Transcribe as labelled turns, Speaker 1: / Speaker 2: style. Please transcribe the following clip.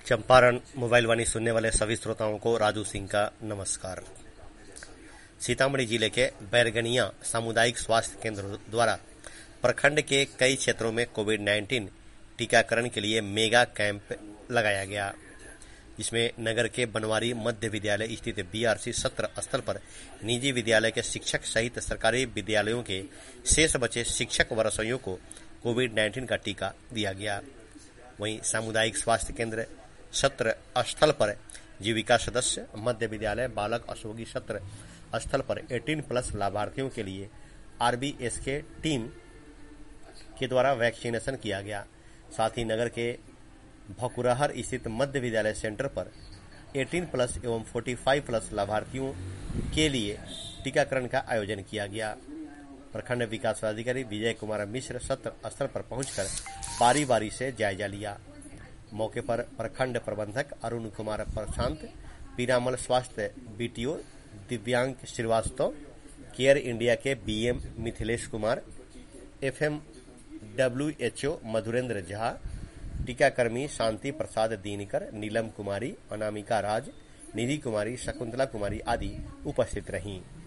Speaker 1: Champaran mobile वाणी सुनने वाले सभी श्रोताओं को राजू सिंह का नमस्कार। सीतामढ़ी जिले के बैरगनिया सामुदायिक स्वास्थ्य केंद्र द्वारा प्रखंड के कई क्षेत्रों में कोविड-19 टीकाकरण के लिए मेगा कैंप लगाया गया, जिसमें नगर के बनवारी मध्य विद्यालय स्थित बीआरसी सत्र स्थल पर निजी विद्यालय के शिक्षक सहित सरकारी विद्यालयों के शेष बचे शिक्षक व रसोइयों को कोविड-19 का टीका दिया गया। वहीं सामुदायिक स्वास्थ्य केंद्र सत्र स्थल पर जीविका सदस्य मध्य विद्यालय बालक अशोकी सत्र स्थल पर 18+ लाभार्थियों के लिए आरबीएसके टीम के द्वारा वैक्सीनेशन किया गया। साथ ही नगर के भकुराहर स्थित मध्य विद्यालय सेंटर पर 18+ एवं 45+ लाभार्थियों के लिए टीकाकरण का आयोजन किया गया। प्रखंड विकास अधिकारी विजय कुमार मिश्र सत्र स्थल पर पहुंचकर बारी बारी से जायजा लिया। मौके पर प्रखंड प्रबंधक अरुण कुमार प्रशांत, पीरामल स्वास्थ्य BTO Divyang Srivastava, CARE India के बीएम मिथिलेश कुमार, एफएमडब्ल्यूएचओ मधुरेंद्र झा, टीकाकर्मी शांति प्रसाद दीनकर, नीलम कुमारी, अनामिका राज, निधि कुमारी, शकुंतला कुमारी आदि उपस्थित रहीं।